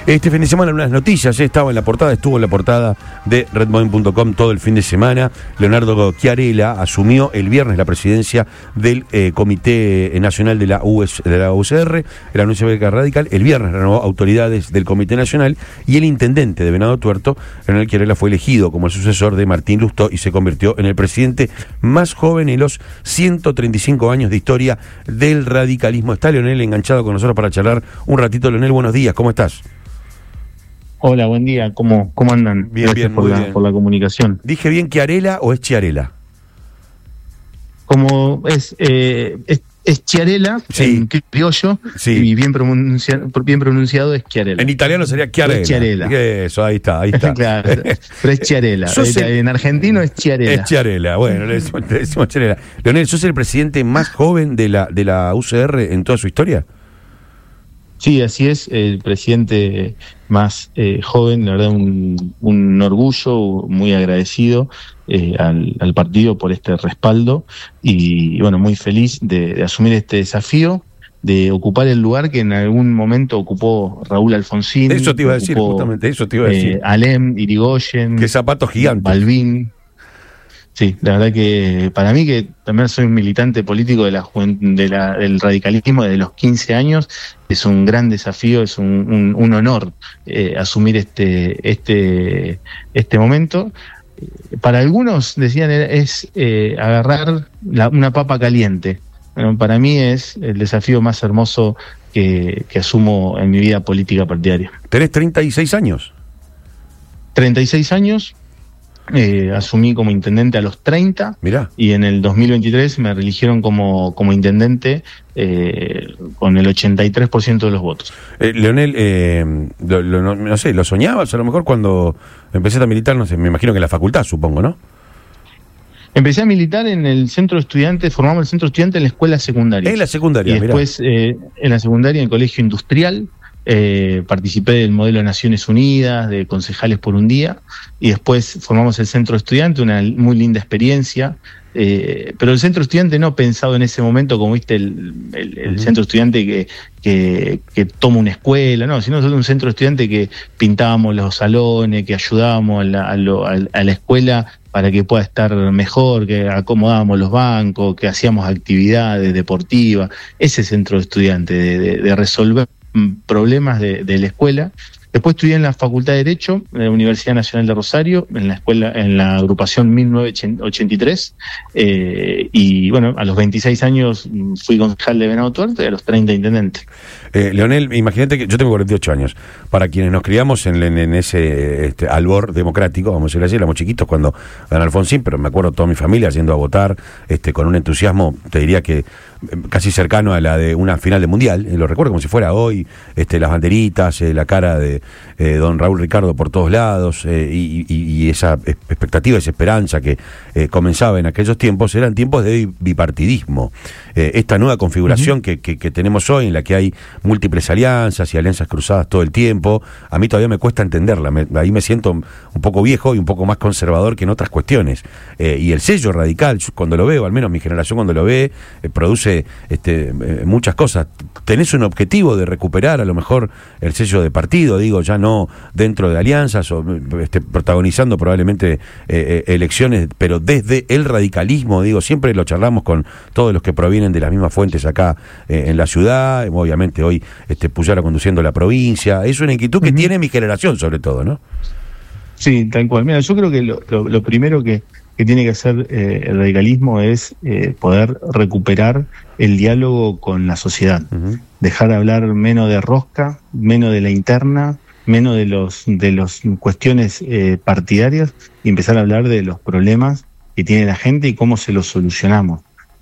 Este fin de semana unas noticias, estuvo en la portada de redmoen.com todo el fin de semana. Leonardo Schiarella asumió el viernes la presidencia del Comité Nacional de la UCR, el anuncio de radical. El viernes renovó autoridades del Comité Nacional y el intendente de Venado Tuerto, Leonel Schiarella, fue elegido como el sucesor de Martín Lustó y se convirtió en el presidente más joven en los 135 años de historia del radicalismo. Está Leonel enganchado con nosotros para charlar un ratito. Leonel, buenos días, ¿cómo estás? Hola, buen día, ¿cómo andan? Bien, Gracias bien, por la comunicación. ¿Dije bien Schiarella o es Schiarella? Como es Schiarella, sí, en criollo, sí, y bien pronunciado es Schiarella. En italiano sería Schiarella. Eso, ahí está. Claro, pero es Schiarella. En argentino es Schiarella. Es Schiarella, bueno, le decimos Schiarella. Leonel, ¿sos el presidente más joven de la UCR en toda su historia? Sí, así es, el presidente más joven, la verdad un orgullo, muy agradecido al partido por este respaldo y bueno, muy feliz de asumir este desafío, de ocupar el lugar que en algún momento ocupó Raúl Alfonsín. Eso te iba a decir, justamente, eso te iba a decir. Alem, Irigoyen. Qué zapatos gigantes. Balbín. Sí, la verdad que para mí, que también soy un militante político del radicalismo desde los 15 años, es un gran desafío, es un honor asumir este momento. Para algunos, decían, es agarrar una papa caliente. Bueno, para mí es el desafío más hermoso que asumo en mi vida política partidaria. ¿Tenés 36 años? 36 años. Asumí como intendente a los 30. Mirá. Y en el 2023 me reeligieron como intendente con el 83% de los votos. Leonel, no sé, ¿lo soñabas a lo mejor cuando empezaste a militar? No sé, me imagino que en la facultad, supongo, ¿no? Empecé a militar en el centro de estudiantes, formamos el centro de estudiantes en la escuela secundaria. En la secundaria, y después en la secundaria en el colegio industrial. Participé del modelo de Naciones Unidas, de Concejales por un Día, y después formamos el centro estudiante, una muy linda experiencia, pero el centro estudiante no pensado en ese momento como viste el centro estudiante que toma una escuela, no, sino un centro estudiante que pintábamos los salones, que ayudábamos a la escuela para que pueda estar mejor, que acomodábamos los bancos, que hacíamos actividades deportivas, ese centro estudiante de resolver problemas de la escuela. Después estudié en la Facultad de Derecho de la Universidad Nacional de Rosario, en la agrupación 1983, y bueno, a los 26 años fui concejal de Venado Tuerto y a los 30 intendente. Leonel, imagínate que yo tengo 48 años. Para quienes nos criamos en ese albor democrático, vamos a decirlo así, éramos chiquitos cuando ganó Alfonsín, pero me acuerdo toda mi familia yendo a votar con un entusiasmo, te diría que casi cercano a la de una final de mundial. Lo recuerdo como si fuera hoy, las banderitas, la cara de don Raúl Ricardo por todos lados, y esa expectativa, esa esperanza que comenzaba en aquellos tiempos, eran tiempos de bipartidismo. Esta nueva configuración que tenemos hoy, en la que hay múltiples alianzas y alianzas cruzadas todo el tiempo, a mí todavía me cuesta entenderla. Ahí me siento un poco viejo y un poco más conservador que en otras cuestiones. Y el sello radical, cuando lo veo, al menos mi generación cuando lo ve, produce muchas cosas. ¿Tenés un objetivo de recuperar a lo mejor el sello de partido? Digo, ya no dentro de alianzas o protagonizando probablemente elecciones, pero desde el radicalismo, digo, siempre lo charlamos con todos los que provienen de las mismas fuentes acá en la ciudad, obviamente hoy Puyaro conduciendo la provincia. Es una inquietud que tiene mi generación sobre todo, ¿no? Sí, tal cual. Mira, yo creo que lo primero que tiene que hacer el radicalismo es poder recuperar el diálogo con la sociedad, dejar de hablar menos de rosca, menos de la interna, menos de los cuestiones partidarias, y empezar a hablar de los problemas que tiene la gente y cómo se los solucionamos.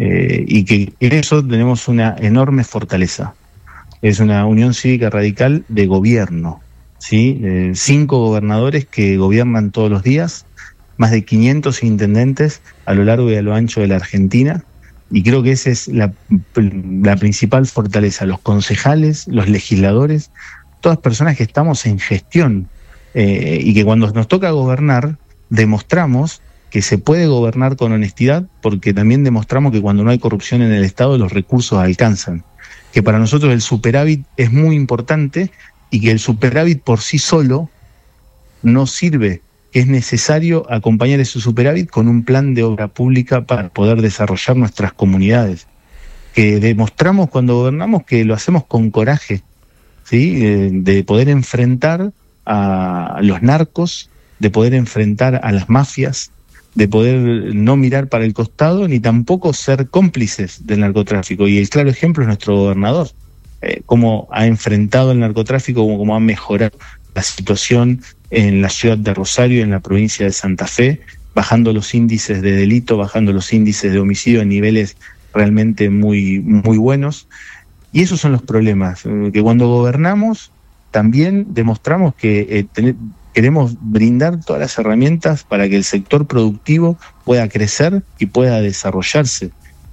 Y que en eso tenemos una enorme fortaleza. Es una unión cívica radical de gobierno, ¿sí? 5 gobernadores que gobiernan todos los días, más de 500 intendentes a lo largo y a lo ancho de la Argentina, y creo que esa es la principal fortaleza. Los concejales, los legisladores, todas personas que estamos en gestión, y que cuando nos toca gobernar, demostramos que se puede gobernar con honestidad, porque también demostramos que cuando no hay corrupción en el Estado, los recursos alcanzan. Que para nosotros el superávit es muy importante, y que el superávit por sí solo no sirve, que es necesario acompañar ese superávit con un plan de obra pública para poder desarrollar nuestras comunidades, que demostramos cuando gobernamos que lo hacemos con coraje, ¿sí? De poder enfrentar a los narcos, de poder enfrentar a las mafias, de poder no mirar para el costado ni tampoco ser cómplices del narcotráfico. Y el claro ejemplo es nuestro gobernador, cómo ha enfrentado el narcotráfico, cómo ha mejorado la situación en la ciudad de Rosario, en la provincia de Santa Fe, bajando los índices de delito, bajando los índices de homicidio a niveles realmente muy, muy buenos. Y esos son los problemas, que cuando gobernamos también demostramos que queremos brindar todas las herramientas para que el sector productivo pueda crecer y pueda desarrollarse,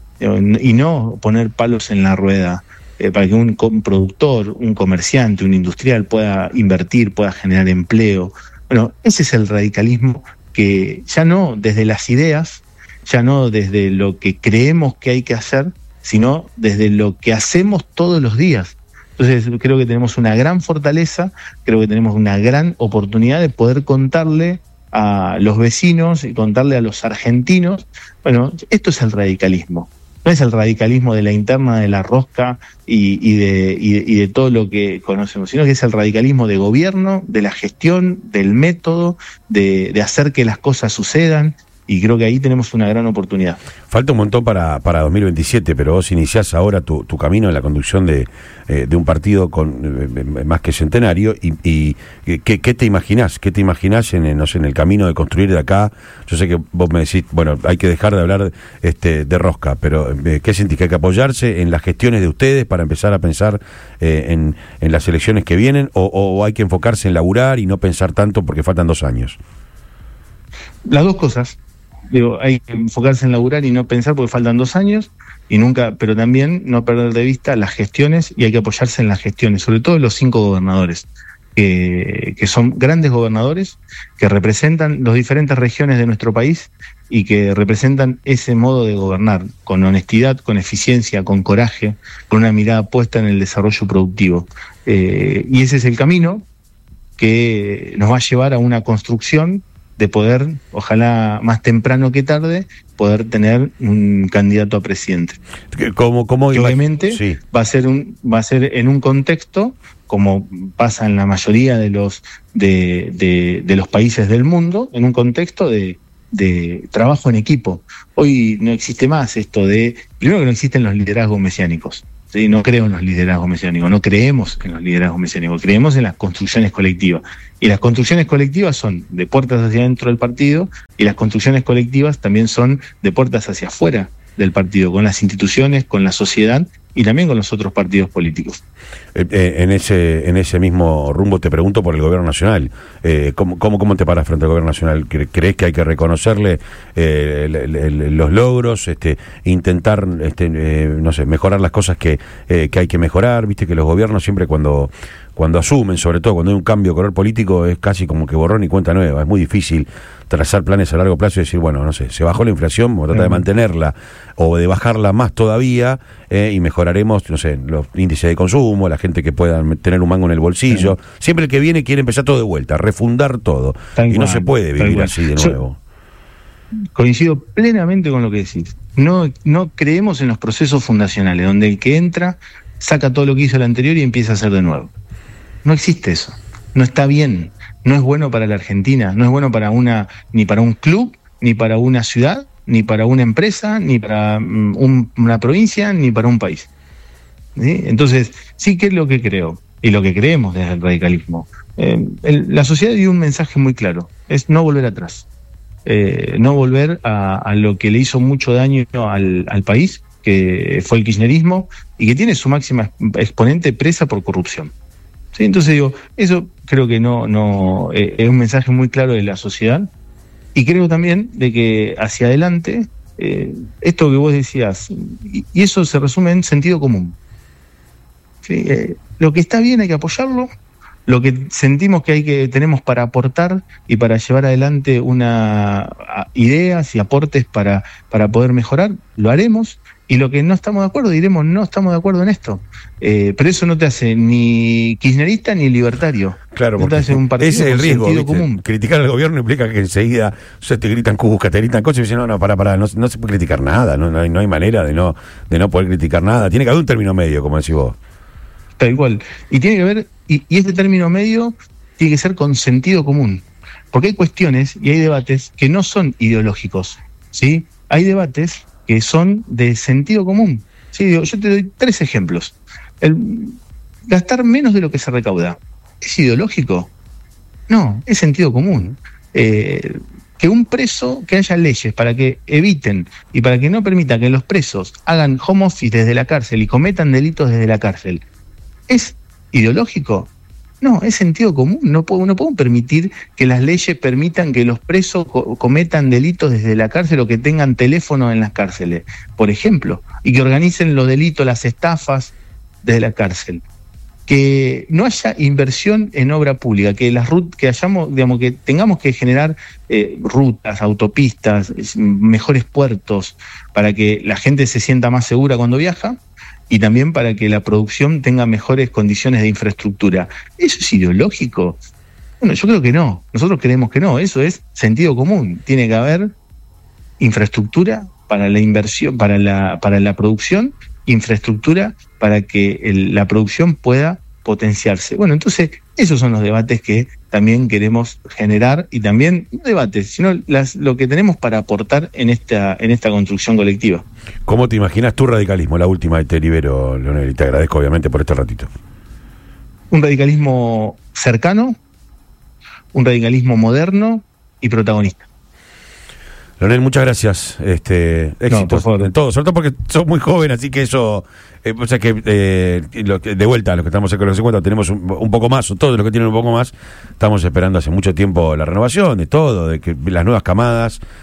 y no poner palos en la rueda, para que un productor, un comerciante, un industrial pueda invertir, pueda generar empleo. Bueno, ese es el radicalismo, que ya no desde las ideas, ya no desde lo que creemos que hay que hacer, sino desde lo que hacemos todos los días. Entonces creo que tenemos una gran fortaleza, creo que tenemos una gran oportunidad de poder contarle a los vecinos y contarle a los argentinos, bueno, esto es el radicalismo. No es el radicalismo de la interna de la rosca y de todo lo que conocemos, sino que es el radicalismo de gobierno, de la gestión, del método, de hacer que las cosas sucedan. Y creo que ahí tenemos una gran oportunidad. Falta un montón para 2027, pero vos iniciás ahora tu camino en la conducción de un partido con más que centenario. ¿Y qué te imaginás? ¿Qué te imaginás en el camino de construir de acá? Yo sé que vos me decís, bueno, hay que dejar de hablar de rosca, pero ¿qué sentís? ¿Que hay que apoyarse en las gestiones de ustedes para empezar a pensar en las elecciones que vienen? ¿O hay que enfocarse en laburar y no pensar tanto porque faltan 2 años? Las dos cosas. Digo, hay que enfocarse en laburar y no pensar porque faltan 2 años, y nunca, pero también no perder de vista las gestiones, y hay que apoyarse en las gestiones, sobre todo los 5 gobernadores, que son grandes gobernadores, que representan las diferentes regiones de nuestro país y que representan ese modo de gobernar, con honestidad, con eficiencia, con coraje, con una mirada puesta en el desarrollo productivo. Y ese es el camino que nos va a llevar a una construcción de poder, ojalá más temprano que tarde, poder tener un candidato a presidente. ¿Cómo que obviamente sí. va a ser en un contexto, como pasa en la mayoría de los países del mundo, en un contexto de trabajo en equipo. Hoy no existe más esto primero que no existen los liderazgos mesiánicos. ¿Sí? No creo en los liderazgos mesiánicos, no creemos en los liderazgos mesiánicos, creemos en las construcciones colectivas. Y las construcciones colectivas son de puertas hacia adentro del partido, y las construcciones colectivas también son de puertas hacia afuera del partido, con las instituciones, con la sociedad y también con los otros partidos políticos. En ese mismo rumbo te pregunto por el gobierno nacional. ¿Cómo te paras frente al gobierno nacional? ¿Crees que hay que reconocerle los logros, intentar no sé, mejorar las cosas que hay que mejorar? Viste que los gobiernos siempre cuando asumen, sobre todo cuando hay un cambio de color político, es casi como que borrón y cuenta nueva. Es muy difícil trazar planes a largo plazo y decir, bueno, no sé, se bajó la inflación, vamos a tratar de mantenerla o de bajarla más todavía, y mejoraremos, no sé, los índices de consumo, la gente que pueda tener un mango en el bolsillo. Siempre el que viene quiere empezar todo de vuelta, refundar todo. No se puede vivir así de nuevo. Coincido plenamente con lo que decís. No creemos en los procesos fundacionales, donde el que entra saca todo lo que hizo el anterior y empieza a hacer de nuevo. No existe eso. No está bien. No es bueno para la Argentina. No es bueno ni para un club, ni para una ciudad, ni para una empresa, ni para una provincia, ni para un país. ¿Sí? Entonces, sí que es lo que creo y lo que creemos desde el radicalismo. La sociedad dio un mensaje muy claro: es no volver atrás. No volver a lo que le hizo mucho daño al país, que fue el kirchnerismo, y que tiene su máxima exponente presa por corrupción. ¿Sí? Entonces digo, eso creo que no es un mensaje muy claro de la sociedad, y creo también de que hacia adelante, esto que vos decías, y eso se resume en sentido común. ¿Sí? Lo que está bien hay que apoyarlo, lo que sentimos que tenemos para aportar y para llevar adelante ideas y aportes para poder mejorar, lo haremos, Y lo que no estamos de acuerdo, diremos no estamos de acuerdo en esto. Pero eso no te hace ni kirchnerista ni libertario. Claro, no te hace un partido ese es el riesgo, sentido común. Criticar al gobierno implica que enseguida te gritan cusca, te gritan cosas y dicen, no, no se puede criticar nada, no hay manera de no poder criticar nada. Tiene que haber un término medio, como decís vos. Tal cual. Y tiene que ver, y este término medio tiene que ser con sentido común. Porque hay cuestiones y hay debates que no son ideológicos, ¿sí? Hay debates que son de sentido común. ¿Sí? Yo te doy 3 ejemplos. Gastar menos de lo que se recauda, ¿es ideológico? No, es sentido común. Que un preso, que haya leyes para que eviten y para que no permitan que los presos hagan home office desde la cárcel y cometan delitos desde la cárcel, ¿es ideológico? No, es sentido común. No podemos permitir que las leyes permitan que los presos cometan delitos desde la cárcel o que tengan teléfono en las cárceles, por ejemplo, y que organicen los delitos, las estafas desde la cárcel. Que no haya inversión en obra pública, que que tengamos que generar rutas, autopistas, mejores puertos para que la gente se sienta más segura cuando viaja. Y también para que la producción tenga mejores condiciones de infraestructura. ¿Eso es ideológico? Bueno, yo creo que no. Nosotros creemos que no. Eso es sentido común. Tiene que haber infraestructura para la inversión, para la producción, infraestructura para que la producción pueda potenciarse. Bueno, entonces esos son los debates que también queremos generar y también no debates, sino lo que tenemos para aportar en esta construcción colectiva. ¿Cómo te imaginas tu radicalismo? La última y te libero, Leonel, y te agradezco obviamente por este ratito. Un radicalismo cercano, un radicalismo moderno y protagonista. Leonel, muchas gracias. Éxitos en todo, sobre todo porque sos muy joven, así que eso, o sea que de vuelta a los que estamos en los 50 tenemos un poco más, o todos los que tienen un poco más, estamos esperando hace mucho tiempo la renovación de todo, de que las nuevas camadas